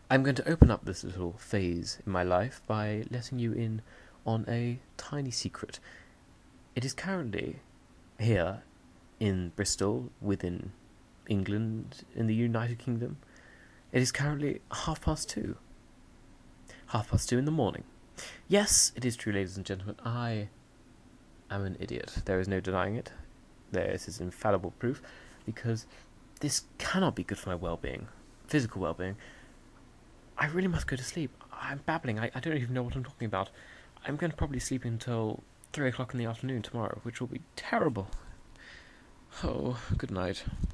I'm going to open up this little phase in my life by letting you in on a tiny secret. It is currently here in Bristol, within England, in the United Kingdom. It is currently 2:30. 2:30 in the morning. Yes, it is true, ladies and gentlemen. I am an idiot. There is no denying it. This is infallible proof, because this cannot be good for my well-being, physical well-being. I really must go to sleep. I'm babbling. I don't even know what I'm talking about. I'm going to probably sleep until 3 o'clock in the afternoon tomorrow, which will be terrible. Oh, good night.